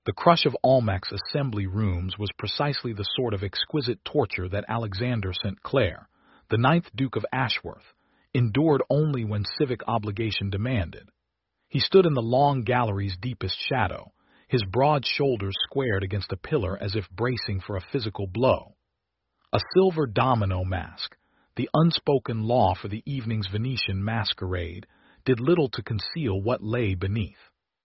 The crush of Almac's assembly rooms was precisely the sort of exquisite torture that Alexander St. Clair, the ninth Duke of Ashworth, endured only when civic obligation demanded. He stood in the long gallery's deepest shadow, his broad shoulders squared against a pillar as if bracing for a physical blow. A silver domino mask, the unspoken law for the evening's Venetian masquerade, did little to conceal what lay beneath.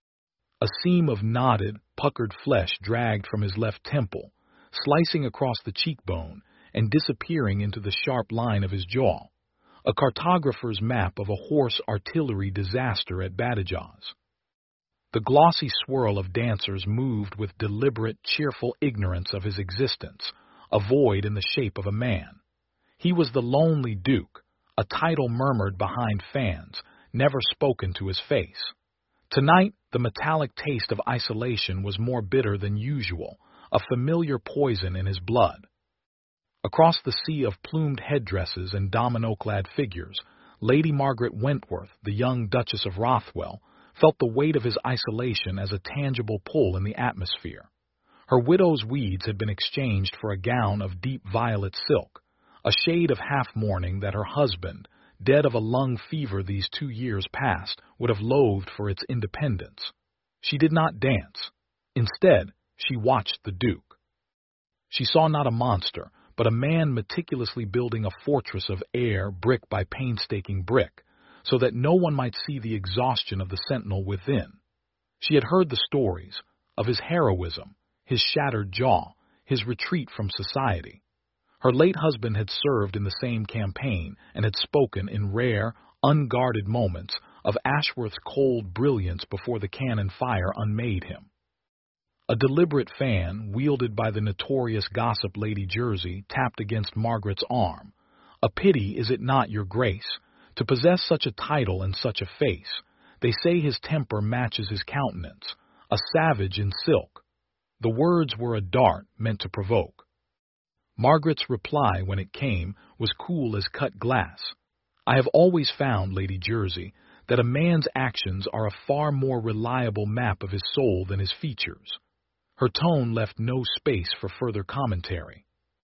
A seam of knotted, puckered flesh dragged from his left temple, slicing across the cheekbone and disappearing into the sharp line of his jaw, a cartographer's map of a horse artillery disaster at Badajoz. The glossy swirl of dancers moved with deliberate, cheerful ignorance of his existence, a void in the shape of a man. He was the lonely Duke, a title murmured behind fans, never spoken to his face. Tonight, the metallic taste of isolation was more bitter than usual, a familiar poison in his blood. Across the sea of plumed headdresses and domino-clad figures, Lady Margaret Wentworth, the young Duchess of Rothwell, felt the weight of his isolation as a tangible pull in the atmosphere. Her widow's weeds had been exchanged for a gown of deep violet silk, a shade of half-mourning that her husband, dead of a lung fever these 2 years past, would have loathed for its independence. She did not dance. Instead, she watched the Duke. She saw not a monster, but a man meticulously building a fortress of air brick by painstaking brick, so that no one might see the exhaustion of the sentinel within. She had heard the stories of his heroism, his shattered jaw, his retreat from society. Her late husband had served in the same campaign and had spoken in rare, unguarded moments of Ashworth's cold brilliance before the cannon fire unmade him. A deliberate fan, wielded by the notorious gossip Lady Jersey, tapped against Margaret's arm. A pity, is it not, your grace, to possess such a title and such a face? They say his temper matches his countenance, a savage in silk. The words were a dart meant to provoke. Margaret's reply, when it came, was cool as cut glass. I have always found, Lady Jersey, that a man's actions are a far more reliable map of his soul than his features. Her tone left no space for further commentary.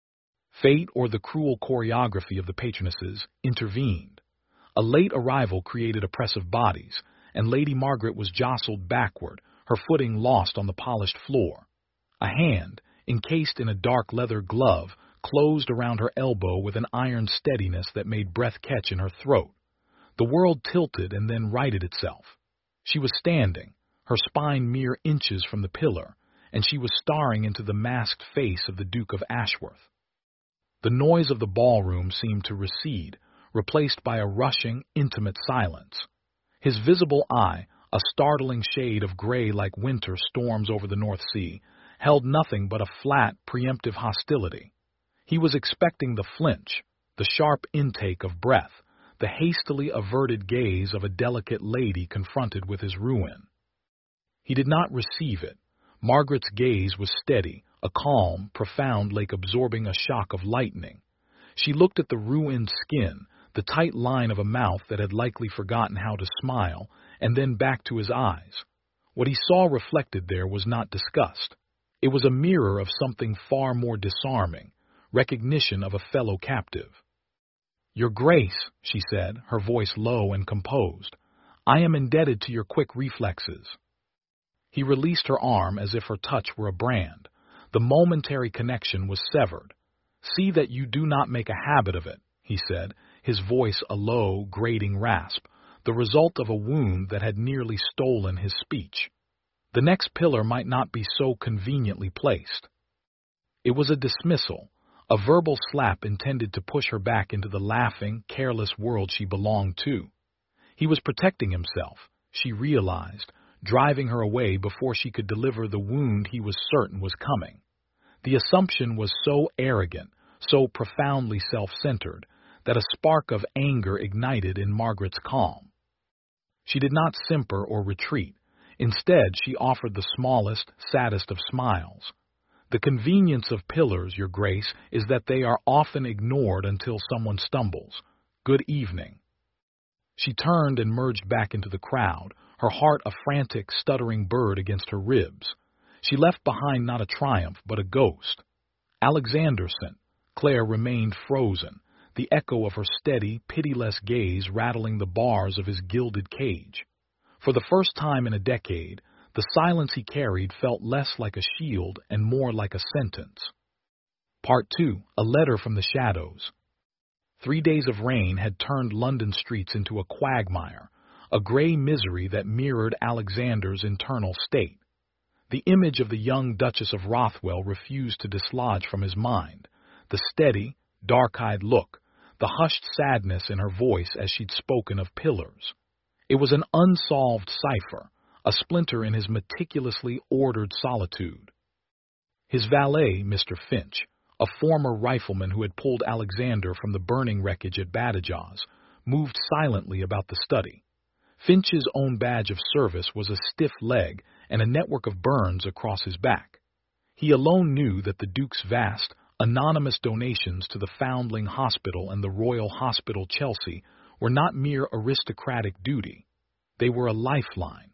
Fate, or the cruel choreography of the patronesses, intervened. A late arrival created oppressive bodies, and Lady Margaret was jostled backward, her footing lost on the polished floor. A hand, encased in a dark leather glove, closed around her elbow with an iron steadiness that made breath catch in her throat. The world tilted and then righted itself. She was standing, her spine mere inches from the pillar, and she was staring into the masked face of the Duke of Ashworth. The noise of the ballroom seemed to recede, replaced by a rushing, intimate silence. His visible eye, a startling shade of gray like winter storms over the North Sea, held nothing but a flat, preemptive hostility. He was expecting the flinch, the sharp intake of breath, the hastily averted gaze of a delicate lady confronted with his ruin. He did not receive it. Margaret's gaze was steady, a calm, profound lake absorbing a shock of lightning. She looked at the ruined skin, the tight line of a mouth that had likely forgotten how to smile, and then back to his eyes. What he saw reflected there was not disgust. It was a mirror of something far more disarming, recognition of a fellow captive. "Your Grace," she said, her voice low and composed, "I am indebted to your quick reflexes." He released her arm as if her touch were a brand. The momentary connection was severed. "See that you do not make a habit of it," he said, his voice a low, grating rasp, the result of a wound that had nearly stolen his speech. The next pillar might not be so conveniently placed. It was a dismissal, a verbal slap intended to push her back into the laughing, careless world she belonged to. He was protecting himself, she realized, driving her away before she could deliver the wound he was certain was coming. The assumption was so arrogant, so profoundly self-centered, that a spark of anger ignited in Margaret's calm. She did not simper or retreat. Instead, she offered the smallest, saddest of smiles. "The convenience of pillars, your Grace, is that they are often ignored until someone stumbles. Good evening." She turned and merged back into the crowd, her heart a frantic, stuttering bird against her ribs. She left behind not a triumph, but a ghost. Alexander St. Clair remained frozen, the echo of her steady, pitiless gaze rattling the bars of his gilded cage. For the first time in a decade, the silence he carried felt less like a shield and more like a sentence. Part 2. A Letter from the Shadows. 3 days of rain had turned London streets into a quagmire, a gray misery that mirrored Alexander's internal state. The image of the young Duchess of Rothwell refused to dislodge from his mind, the steady, dark-eyed look, the hushed sadness in her voice as she'd spoken of pillars. It was an unsolved cipher, a splinter in his meticulously ordered solitude. His valet, Mr. Finch, a former rifleman who had pulled Alexander from the burning wreckage at Badajoz, moved silently about the study. Finch's own badge of service was a stiff leg and a network of burns across his back. He alone knew that the Duke's vast, anonymous donations to the Foundling Hospital and the Royal Hospital Chelsea were not mere aristocratic duty. They were a lifeline.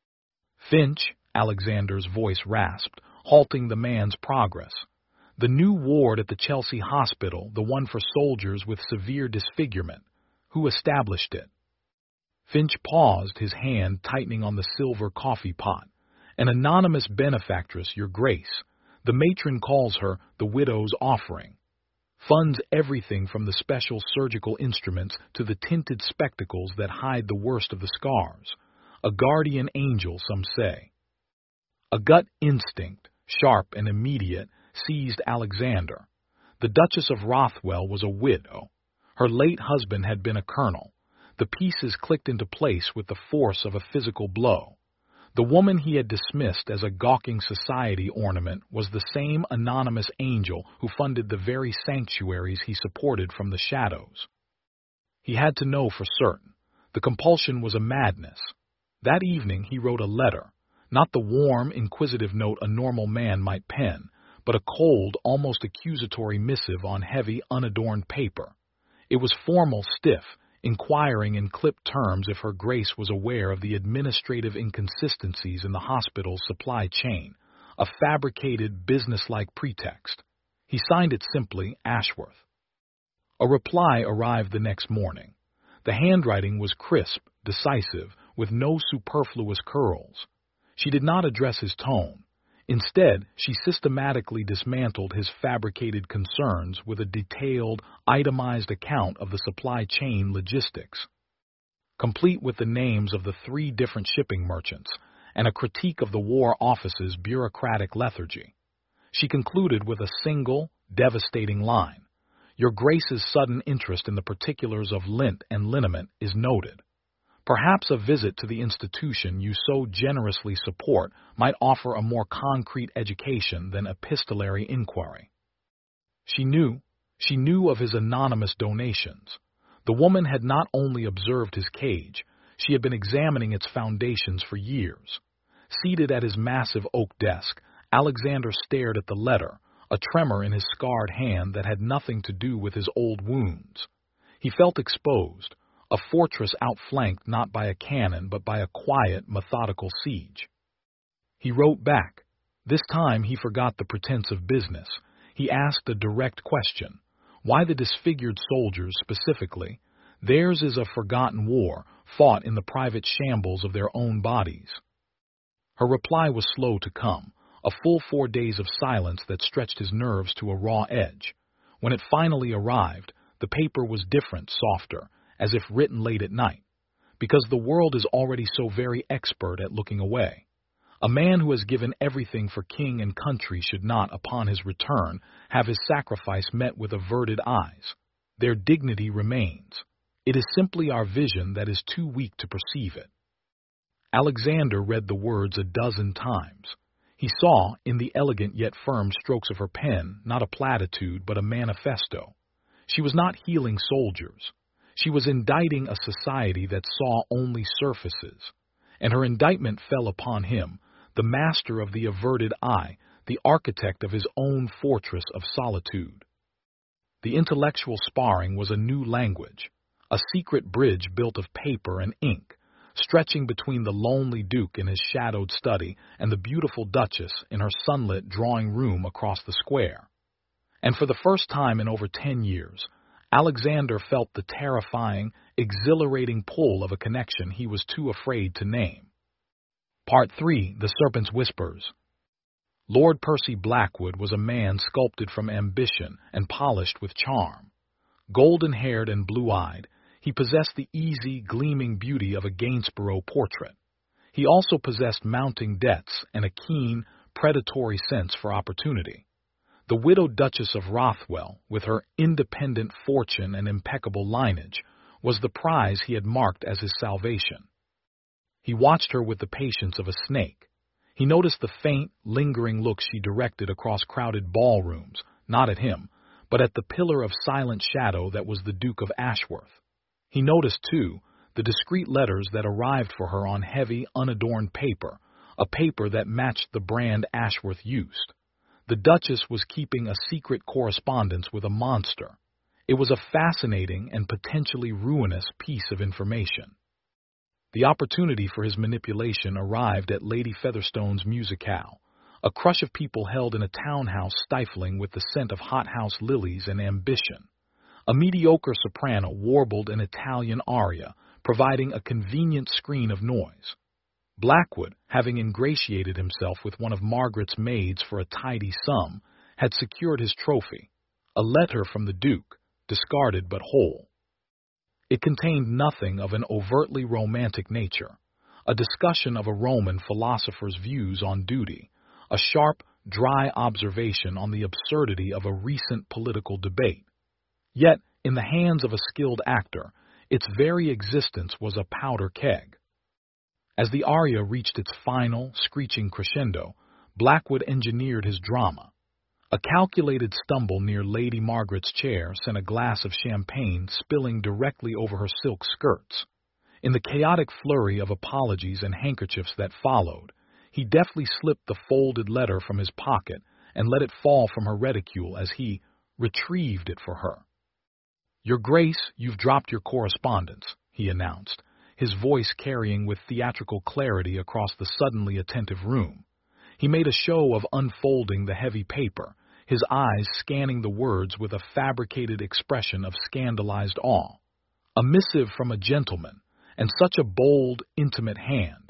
Finch, Alexander's voice rasped, halting the man's progress. The new ward at the Chelsea Hospital, the one for soldiers with severe disfigurement. Who established it? Finch paused, his hand tightening on the silver coffee pot. An anonymous benefactress, Your Grace. The matron calls her the widow's offering. Funds everything from the special surgical instruments to the tinted spectacles that hide the worst of the scars. A guardian angel, some say. A gut instinct, sharp and immediate, seized Alexander. The Duchess of Rothwell was a widow. Her late husband had been a colonel. The pieces clicked into place with the force of a physical blow. The woman he had dismissed as a gawking society ornament was the same anonymous angel who funded the very sanctuaries he supported from the shadows. He had to know for certain. The compulsion was a madness. That evening he wrote a letter, not the warm, inquisitive note a normal man might pen, but a cold, almost accusatory missive on heavy, unadorned paper. It was formal, stiff, inquiring in clipped terms if Her Grace was aware of the administrative inconsistencies in the hospital's supply chain, a fabricated, businesslike pretext. He signed it simply, Ashworth. A reply arrived the next morning. The handwriting was crisp, decisive, with no superfluous curls. She did not address his tone. Instead, she systematically dismantled his fabricated concerns with a detailed, itemized account of the supply chain logistics, complete with the names of the 3 different shipping merchants and a critique of the War Office's bureaucratic lethargy. She concluded with a single, devastating line. Your Grace's sudden interest in the particulars of lint and liniment is noted. Perhaps a visit to the institution you so generously support might offer a more concrete education than epistolary inquiry. She knew of his anonymous donations. The woman had not only observed his cage, she had been examining its foundations for years. Seated at his massive oak desk, Alexander stared at the letter, a tremor in his scarred hand that had nothing to do with his old wounds. He felt exposed, a fortress outflanked not by a cannon but by a quiet, methodical siege. He wrote back. This time he forgot the pretense of business. He asked a direct question. Why the disfigured soldiers specifically? Theirs is a forgotten war, fought in the private shambles of their own bodies. Her reply was slow to come, a full 4 days of silence that stretched his nerves to a raw edge. When it finally arrived, the paper was different, softer, as if written late at night, because the world is already so very expert at looking away. A man who has given everything for king and country should not, upon his return, have his sacrifice met with averted eyes. Their dignity remains. It is simply our vision that is too weak to perceive it. Alexander read the words a dozen times. He saw, in the elegant yet firm strokes of her pen, not a platitude but a manifesto. She was not healing soldiers. She was indicting a society that saw only surfaces, and her indictment fell upon him, the master of the averted eye, the architect of his own fortress of solitude. The intellectual sparring was a new language, a secret bridge built of paper and ink, stretching between the lonely Duke in his shadowed study and the beautiful Duchess in her sunlit drawing room across the square. And for the first time in over 10 years, Alexander felt the terrifying, exhilarating pull of a connection he was too afraid to name. Part 3. The Serpent's Whispers. Lord Percy Blackwood was a man sculpted from ambition and polished with charm. Golden-haired and blue-eyed, he possessed the easy, gleaming beauty of a Gainsborough portrait. He also possessed mounting debts and a keen, predatory sense for opportunity. The widowed Duchess of Rothwell, with her independent fortune and impeccable lineage, was the prize he had marked as his salvation. He watched her with the patience of a snake. He noticed the faint, lingering look she directed across crowded ballrooms, not at him, but at the pillar of silent shadow that was the Duke of Ashworth. He noticed, too, the discreet letters that arrived for her on heavy, unadorned paper, a paper that matched the brand Ashworth used. The Duchess was keeping a secret correspondence with a monster. It was a fascinating and potentially ruinous piece of information. The opportunity for his manipulation arrived at Lady Featherstone's musicale, a crush of people held in a townhouse stifling with the scent of hothouse lilies and ambition. A mediocre soprano warbled an Italian aria, providing a convenient screen of noise. Blackwood, having ingratiated himself with one of Margaret's maids for a tidy sum, had secured his trophy, a letter from the Duke, discarded but whole. It contained nothing of an overtly romantic nature, a discussion of a Roman philosopher's views on duty, a sharp, dry observation on the absurdity of a recent political debate. Yet, in the hands of a skilled actor, its very existence was a powder keg. As the aria reached its final, screeching crescendo, Blackwood engineered his drama. A calculated stumble near Lady Margaret's chair sent a glass of champagne spilling directly over her silk skirts. In the chaotic flurry of apologies and handkerchiefs that followed, he deftly slipped the folded letter from his pocket and let it fall from her reticule as he retrieved it for her. "Your Grace, you've dropped your correspondence," he announced, his voice carrying with theatrical clarity across the suddenly attentive room. He made a show of unfolding the heavy paper, his eyes scanning the words with a fabricated expression of scandalized awe. A missive from a gentleman, and such a bold, intimate hand.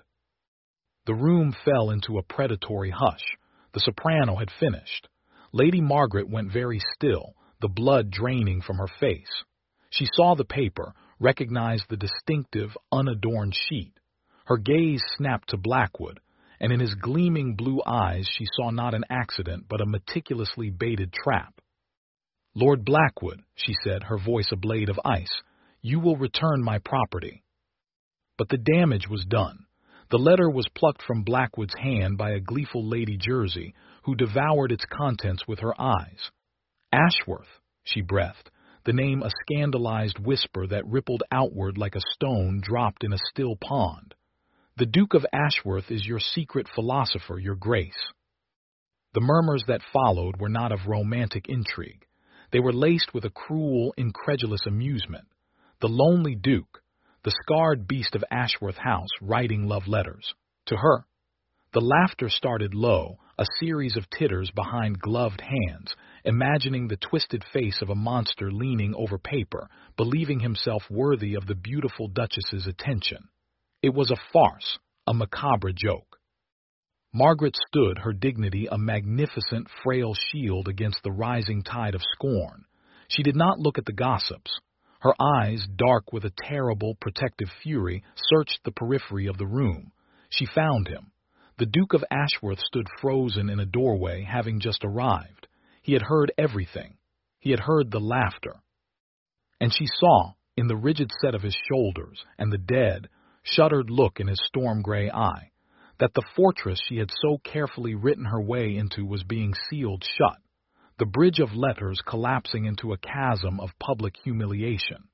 The room fell into a predatory hush. The soprano had finished. Lady Margaret went very still, the blood draining from her face. She saw the paper, recognized the distinctive, unadorned sheet. Her gaze snapped to Blackwood, and in his gleaming blue eyes she saw not an accident but a meticulously baited trap. "Lord Blackwood," she said, her voice a blade of ice, "you will return my property." But the damage was done. The letter was plucked from Blackwood's hand by a gleeful Lady Jersey, who devoured its contents with her eyes. "Ashworth," she breathed, the name a scandalized whisper that rippled outward like a stone dropped in a still pond. "The Duke of Ashworth is your secret philosopher, your Grace." The murmurs that followed were not of romantic intrigue. They were laced with a cruel, incredulous amusement. The lonely Duke, the scarred beast of Ashworth House, writing love letters. To her. The laughter started low, a series of titters behind gloved hands, imagining the twisted face of a monster leaning over paper, believing himself worthy of the beautiful Duchess's attention. It was a farce, a macabre joke. Margaret stood, her dignity a magnificent, frail shield against the rising tide of scorn. She did not look at the gossips. Her eyes, dark with a terrible, protective fury, searched the periphery of the room. She found him. The Duke of Ashworth stood frozen in a doorway, having just arrived. He had heard everything. He had heard the laughter. And she saw, in the rigid set of his shoulders and the dead, shuttered look in his storm-gray eye, that the fortress she had so carefully written her way into was being sealed shut, the bridge of letters collapsing into a chasm of public humiliation.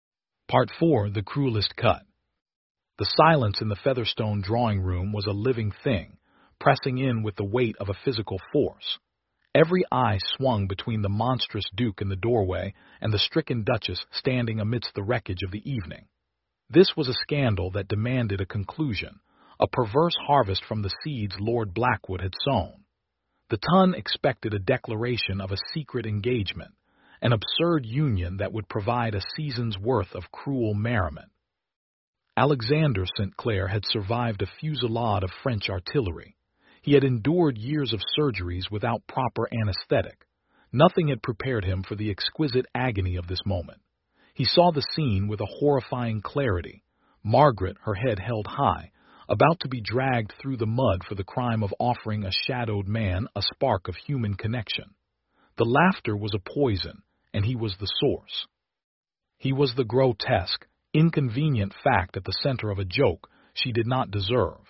Part 4. The Cruelest Cut. The silence in the Featherstone drawing-room was a living thing, pressing in with the weight of a physical force. Every eye swung between the monstrous Duke in the doorway and the stricken Duchess standing amidst the wreckage of the evening. This was a scandal that demanded a conclusion, a perverse harvest from the seeds Lord Blackwood had sown. The Ton expected a declaration of a secret engagement, an absurd union that would provide a season's worth of cruel merriment. Alexander St. Clair had survived a fusillade of French artillery. He had endured years of surgeries without proper anesthetic. Nothing had prepared him for the exquisite agony of this moment. He saw the scene with a horrifying clarity. Margaret, her head held high, about to be dragged through the mud for the crime of offering a shadowed man a spark of human connection. The laughter was a poison, and he was the source. He was the grotesque, inconvenient fact at the center of a joke she did not deserve.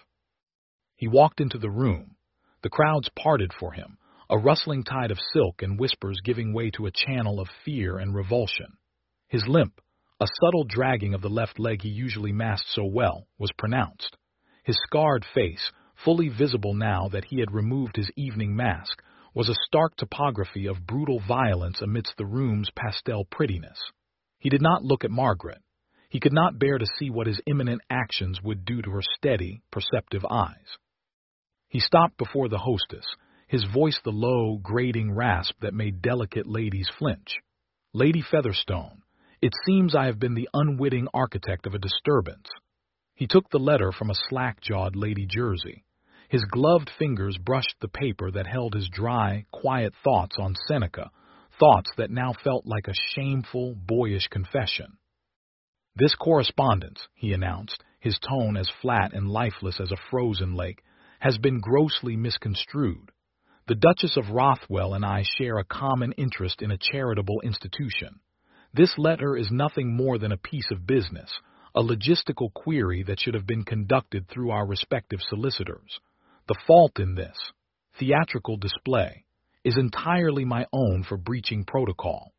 He walked into the room. The crowds parted for him, a rustling tide of silk and whispers giving way to a channel of fear and revulsion. His limp, a subtle dragging of the left leg he usually masked so well, was pronounced. His scarred face, fully visible now that he had removed his evening mask, was a stark topography of brutal violence amidst the room's pastel prettiness. He did not look at Margaret. He could not bear to see what his imminent actions would do to her steady, perceptive eyes. He stopped before the hostess, his voice the low, grating rasp that made delicate ladies flinch. "Lady Featherstone, it seems I have been the unwitting architect of a disturbance." He took the letter from a slack-jawed Lady Jersey. His gloved fingers brushed the paper that held his dry, quiet thoughts on Seneca, thoughts that now felt like a shameful, boyish confession. "This correspondence," he announced, his tone as flat and lifeless as a frozen lake, "has been grossly misconstrued. The Duchess of Rothwell and I share a common interest in a charitable institution. This letter is nothing more than a piece of business, a logistical query that should have been conducted through our respective solicitors. The fault in this theatrical display is entirely my own for breaching protocol."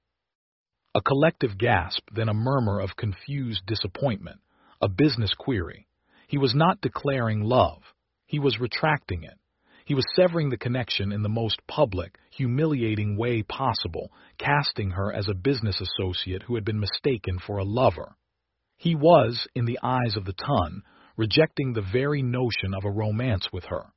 A collective gasp, then a murmur of confused disappointment, a business query. He was not declaring love. He was retracting it. He was severing the connection in the most public, humiliating way possible, casting her as a business associate who had been mistaken for a lover. He was, in the eyes of the Ton, rejecting the very notion of a romance with her.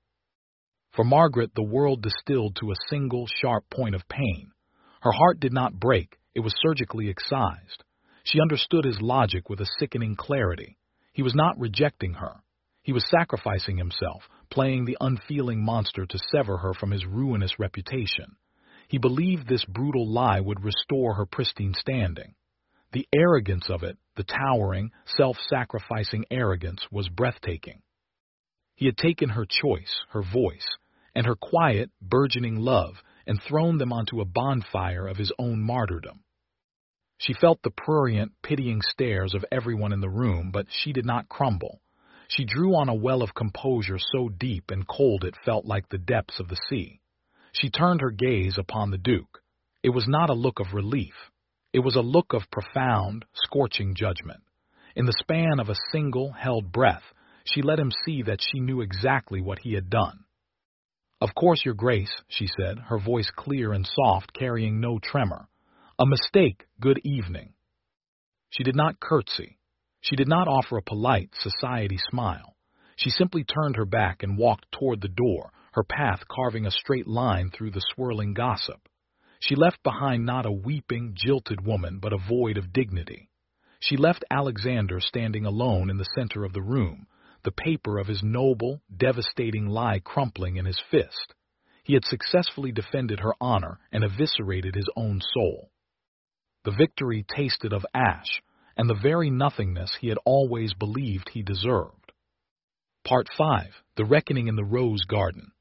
For Margaret, the world distilled to a single, sharp point of pain. Her heart did not break, it was surgically excised. She understood his logic with a sickening clarity. He was not rejecting her. He was sacrificing himself, playing the unfeeling monster to sever her from his ruinous reputation. He believed this brutal lie would restore her pristine standing. The arrogance of it, the towering, self-sacrificing arrogance, was breathtaking. He had taken her choice, her voice, and her quiet, burgeoning love, and thrown them onto a bonfire of his own martyrdom. She felt the prurient, pitying stares of everyone in the room, but she did not crumble. She drew on a well of composure so deep and cold it felt like the depths of the sea. She turned her gaze upon the Duke. It was not a look of relief. It was a look of profound, scorching judgment. In the span of a single, held breath, she let him see that she knew exactly what he had done. "Of course, Your Grace," she said, her voice clear and soft, carrying no tremor. "A mistake, good evening." She did not curtsy. She did not offer a polite society smile. She simply turned her back and walked toward the door, her path carving a straight line through the swirling gossip. She left behind not a weeping, jilted woman, but a void of dignity. She left Alexander standing alone in the center of the room, the paper of his noble, devastating lie crumpling in his fist. He had successfully defended her honor and eviscerated his own soul. The victory tasted of ash, and the very nothingness he had always believed he deserved. Part 5. The Reckoning in the Rose Garden.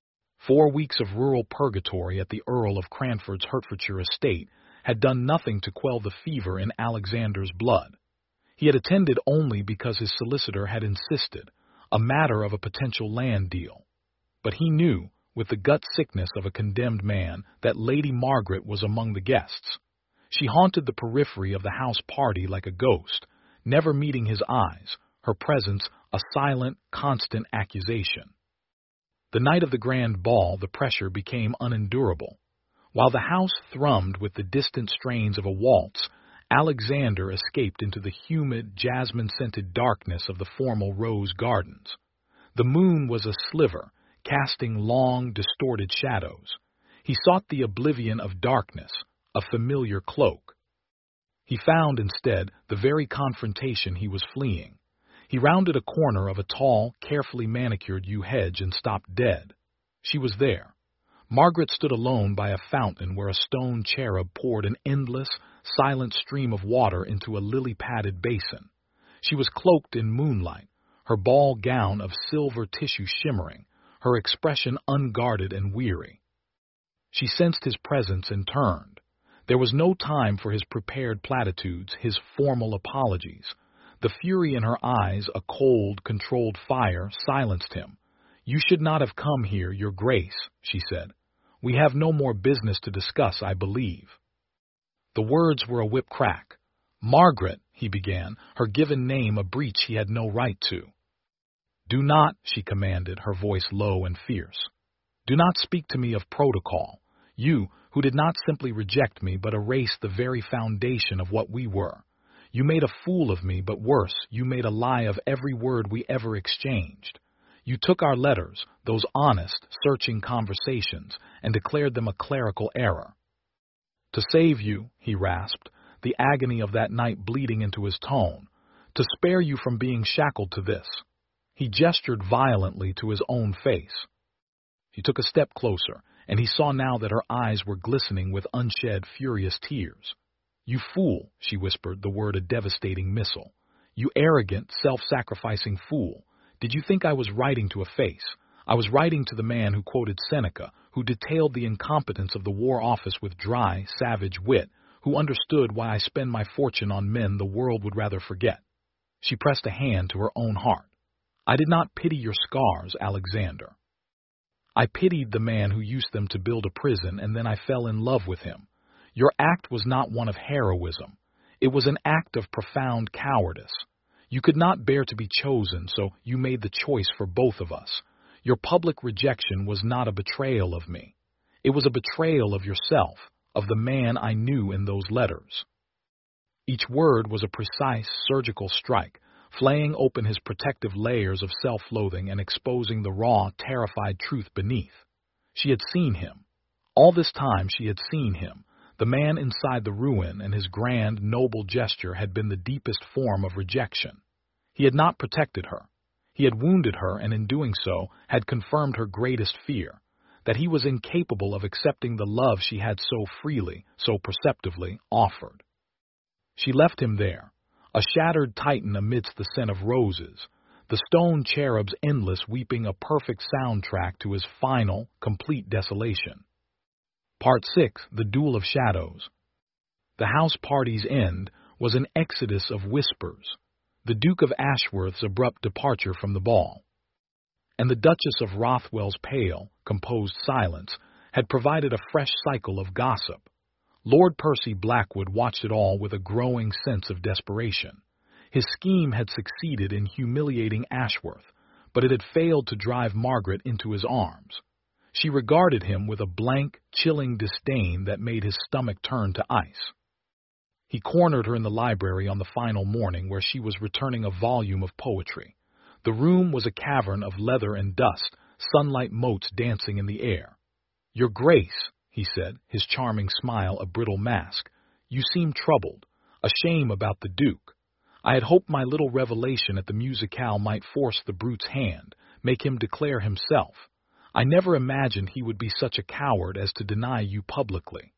4 weeks of rural purgatory at the Earl of Cranford's Hertfordshire estate had done nothing to quell the fever in Alexander's blood. He had attended only because his solicitor had insisted, a matter of a potential land deal. But he knew, with the gut sickness of a condemned man, that Lady Margaret was among the guests. She haunted the periphery of the house party like a ghost, never meeting his eyes, her presence a silent, constant accusation. The night of the grand ball, the pressure became unendurable. While the house thrummed with the distant strains of a waltz, Alexander escaped into the humid, jasmine-scented darkness of the formal rose gardens. The moon was a sliver, casting long, distorted shadows. He sought the oblivion of darkness, a familiar cloak. He found, instead, the very confrontation he was fleeing. He rounded a corner of a tall, carefully manicured yew hedge and stopped dead. She was there. Margaret stood alone by a fountain where a stone cherub poured an endless, silent stream of water into a lily-padded basin. She was cloaked in moonlight, her ball gown of silver tissue shimmering, her expression unguarded and weary. She sensed his presence and turned. There was no time for his prepared platitudes, his formal apologies. The fury in her eyes, a cold, controlled fire, silenced him. "You should not have come here, Your Grace," she said. "We have no more business to discuss, I believe." The words were a whip crack. "Margaret," he began, her given name a breach he had no right to. "Do not," she commanded, her voice low and fierce. "Do not speak to me of protocol. You, who did not simply reject me, but erase the very foundation of what we were. You made a fool of me, but worse, you made a lie of every word we ever exchanged. You took our letters, those honest, searching conversations, and declared them a clerical error." "To save you," he rasped, the agony of that night bleeding into his tone, "to spare you from being shackled to this." He gestured violently to his own face. She took a step closer, and he saw now that her eyes were glistening with unshed, furious tears. "You fool," she whispered, the word a devastating missile. "You arrogant, self-sacrificing fool. Did you think I was writing to a face? I was writing to the man who quoted Seneca, who detailed the incompetence of the War Office with dry, savage wit, who understood why I spend my fortune on men the world would rather forget." She pressed a hand to her own heart. "I did not pity your scars, Alexander. I pitied the man who used them to build a prison, and then I fell in love with him. Your act was not one of heroism. It was an act of profound cowardice. You could not bear to be chosen, so you made the choice for both of us. Your public rejection was not a betrayal of me. It was a betrayal of yourself, of the man I knew in those letters." Each word was a precise, surgical strike, flaying open his protective layers of self-loathing and exposing the raw, terrified truth beneath. She had seen him. All this time she had seen him. The man inside the ruin, and his grand, noble gesture had been the deepest form of rejection. He had not protected her. He had wounded her, and in doing so had confirmed her greatest fear, that he was incapable of accepting the love she had so freely, so perceptively offered. She left him there, a shattered titan amidst the scent of roses, the stone cherub's endless weeping a perfect soundtrack to his final, complete desolation. Part 6, The Duel of Shadows. The house party's end was an exodus of whispers, the Duke of Ashworth's abrupt departure from the ball, and the Duchess of Rothwell's pale, composed silence had provided a fresh cycle of gossip. Lord Percy Blackwood watched it all with a growing sense of desperation. His scheme had succeeded in humiliating Ashworth, but it had failed to drive Margaret into his arms. She regarded him with a blank, chilling disdain that made his stomach turn to ice. He cornered her in the library on the final morning, where she was returning a volume of poetry. The room was a cavern of leather and dust, sunlight motes dancing in the air. "Your Grace," he said, his charming smile a brittle mask, "you seem troubled, a shame about the Duke. I had hoped my little revelation at the musicale might force the brute's hand, make him declare himself. I never imagined he would be such a coward as to deny you publicly."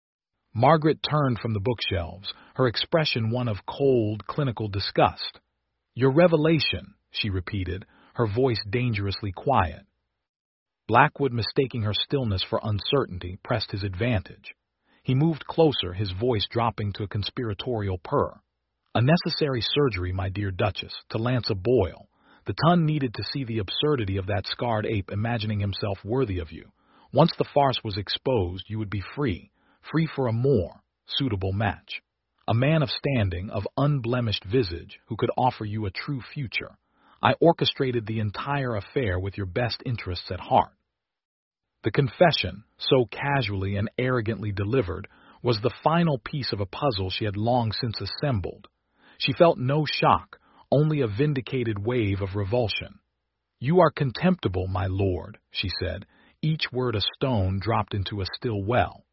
Margaret turned from the bookshelves, her expression one of cold, clinical disgust. "Your revelation," she repeated, her voice dangerously quiet. Blackwood, mistaking her stillness for uncertainty, pressed his advantage. He moved closer, his voice dropping to a conspiratorial purr. "A necessary surgery, my dear Duchess, to lance a boil. The Ton needed to see the absurdity of that scarred ape imagining himself worthy of you. Once the farce was exposed, you would be free for a more suitable match. A man of standing, of unblemished visage, who could offer you a true future. I orchestrated the entire affair with your best interests at heart." The confession, so casually and arrogantly delivered, was the final piece of a puzzle she had long since assembled. She felt no shock, only a vindicated wave of revulsion. "You are contemptible, my lord," she said, each word a stone dropped into a still well.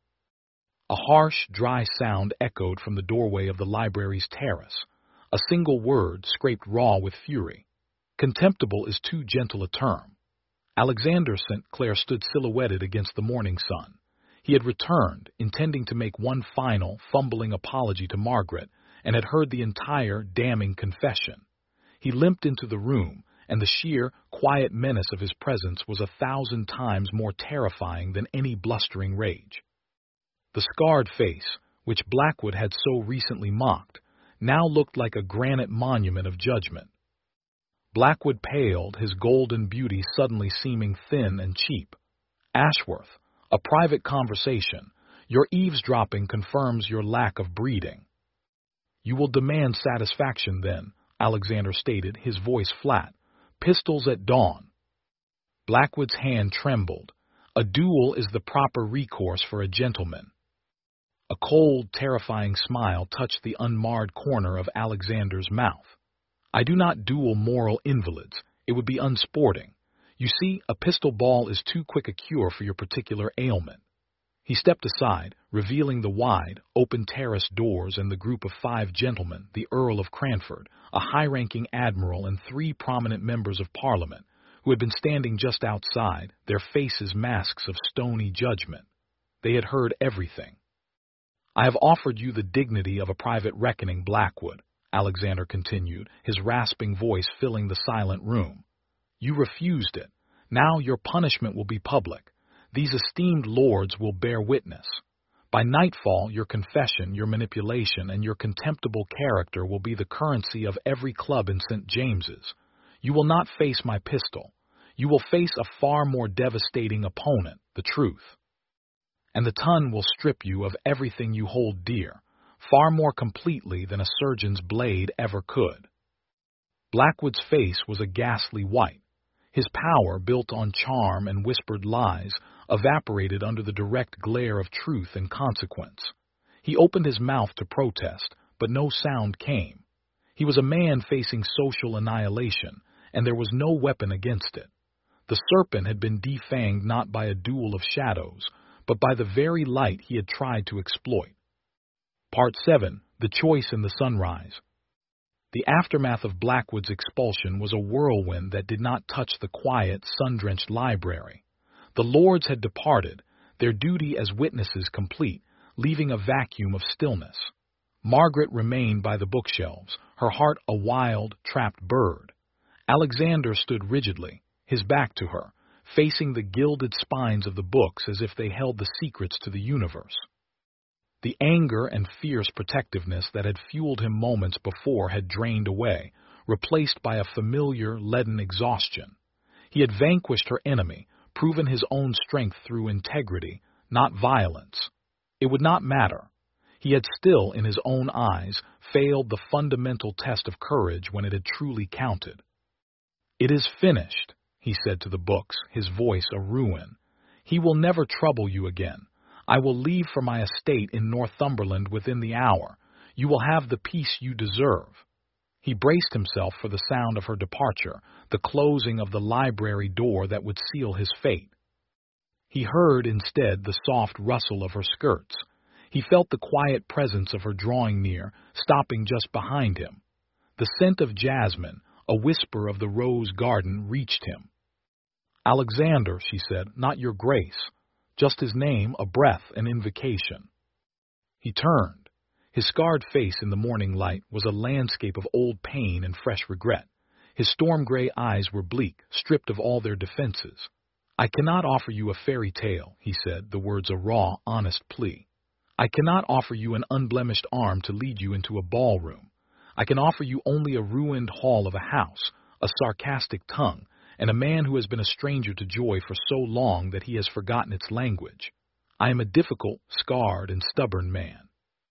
A harsh, dry sound echoed from the doorway of the library's terrace. A single word scraped raw with fury. Contemptible is too gentle a term. Alexander St. Clair stood silhouetted against the morning sun. He had returned, intending to make one final, fumbling apology to Margaret, and had heard the entire damning confession. He limped into the room, and the sheer, quiet menace of his presence was 1,000 times more terrifying than any blustering rage. The scarred face, which Blackwood had so recently mocked, now looked like a granite monument of judgment. Blackwood paled, his golden beauty suddenly seeming thin and cheap. "Ashworth, a private conversation. Your eavesdropping confirms your lack of breeding." "You will demand satisfaction, then," Alexander stated, his voice flat. "Pistols at dawn." Blackwood's hand trembled. "A duel is the proper recourse for a gentleman." A cold, terrifying smile touched the unmarred corner of Alexander's mouth. "I do not duel moral invalids. It would be unsporting. You see, a pistol ball is too quick a cure for your particular ailment." He stepped aside, revealing the wide, open terrace doors and the group of 5 gentlemen, the Earl of Cranford, a high-ranking admiral, and 3 prominent members of Parliament, who had been standing just outside, their faces masks of stony judgment. They had heard everything. "I have offered you the dignity of a private reckoning, Blackwood," Alexander continued, his rasping voice filling the silent room. "You refused it. Now your punishment will be public. These esteemed lords will bear witness. By nightfall, your confession, your manipulation, and your contemptible character will be the currency of every club in St. James's. You will not face my pistol. You will face a far more devastating opponent, the truth. And the ton will strip you of everything you hold dear, far more completely than a surgeon's blade ever could." Blackwood's face was a ghastly white. His power, built on charm and whispered lies, evaporated under the direct glare of truth and consequence. He opened his mouth to protest, but no sound came. He was a man facing social annihilation, and there was no weapon against it. The serpent had been defanged not by a duel of shadows, but by the very light he had tried to exploit. Part 7. The Choice in the Sunrise. The aftermath of Blackwood's expulsion was a whirlwind that did not touch the quiet, sun-drenched library. The lords had departed, their duty as witnesses complete, leaving a vacuum of stillness. Margaret remained by the bookshelves, her heart a wild, trapped bird. Alexander stood rigidly, his back to her, facing the gilded spines of the books as if they held the secrets to the universe. The anger and fierce protectiveness that had fueled him moments before had drained away, replaced by a familiar, leaden exhaustion. He had vanquished her enemy, proven his own strength through integrity, not violence. It would not matter. He had still, in his own eyes, failed the fundamental test of courage when it had truly counted. "It is finished," he said to the books, his voice a ruin. "He will never trouble you again. I will leave for my estate in Northumberland within the hour. You will have the peace you deserve." He braced himself for the sound of her departure, the closing of the library door that would seal his fate. He heard instead the soft rustle of her skirts. He felt the quiet presence of her drawing near, stopping just behind him. The scent of jasmine, a whisper of the rose garden, reached him. "Alexander," she said, "not your grace. Just his name, a breath, an invocation." He turned. His scarred face in the morning light was a landscape of old pain and fresh regret. His storm-gray eyes were bleak, stripped of all their defenses. "I cannot offer you a fairy tale," he said, the words a raw, honest plea. "I cannot offer you an unblemished arm to lead you into a ballroom. I can offer you only a ruined hall of a house, a sarcastic tongue, and a man who has been a stranger to joy for so long that he has forgotten its language. I am a difficult, scarred, and stubborn man.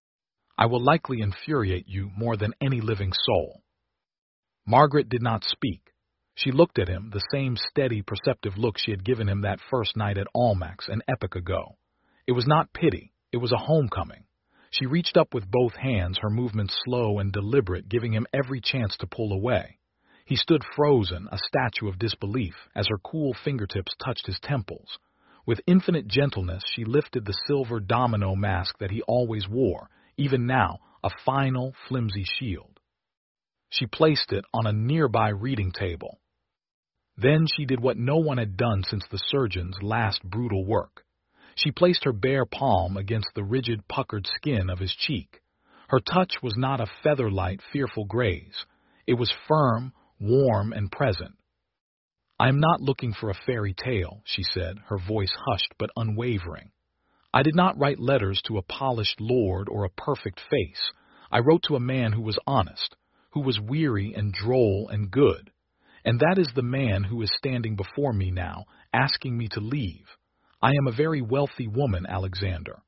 I will likely infuriate you more than any living soul." Margaret did not speak. She looked at him, the same steady, perceptive look she had given him that first night at Almack's an epoch ago. It was not pity, it was a homecoming. She reached up with both hands, her movements slow and deliberate, giving him every chance to pull away. He stood frozen, a statue of disbelief, as her cool fingertips touched his temples. With infinite gentleness, she lifted the silver domino mask that he always wore, even now, a final, flimsy shield. She placed it on a nearby reading table. Then she did what no one had done since the surgeon's last brutal work. She placed her bare palm against the rigid, puckered skin of his cheek. Her touch was not a feather-light, fearful graze. It was firm, warm, and present. "I am not looking for a fairy tale," she said, her voice hushed but unwavering. "I did not write letters to a polished lord or a perfect face. I wrote to a man who was honest, who was weary and droll and good. And that is the man who is standing before me now, asking me to leave. I am a very wealthy woman, Alexander.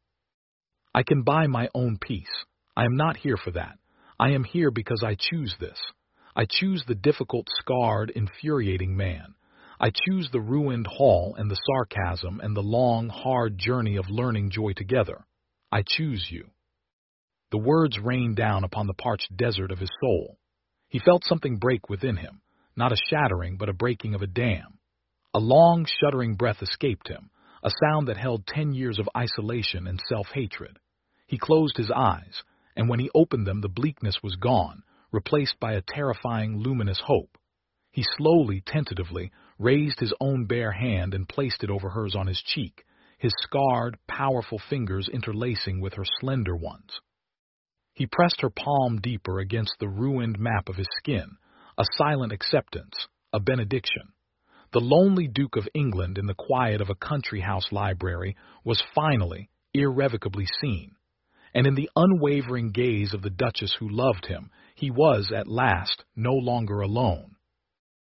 I can buy my own peace. I am not here for that. I am here because I choose this. I choose the difficult, scarred, infuriating man. I choose the ruined hall and the sarcasm and the long, hard journey of learning joy together. I choose you." The words rained down upon the parched desert of his soul. He felt something break within him, not a shattering, but a breaking of a dam. A long, shuddering breath escaped him, a sound that held 10 years of isolation and self-hatred. He closed his eyes, and when he opened them, the bleakness was gone, replaced by a terrifying, luminous hope. He slowly, tentatively, raised his own bare hand and placed it over hers on his cheek, his scarred, powerful fingers interlacing with her slender ones. He pressed her palm deeper against the ruined map of his skin, a silent acceptance, a benediction. The lonely Duke of England in the quiet of a country house library was finally, irrevocably seen, and in the unwavering gaze of the Duchess who loved him, he was, at last, no longer alone.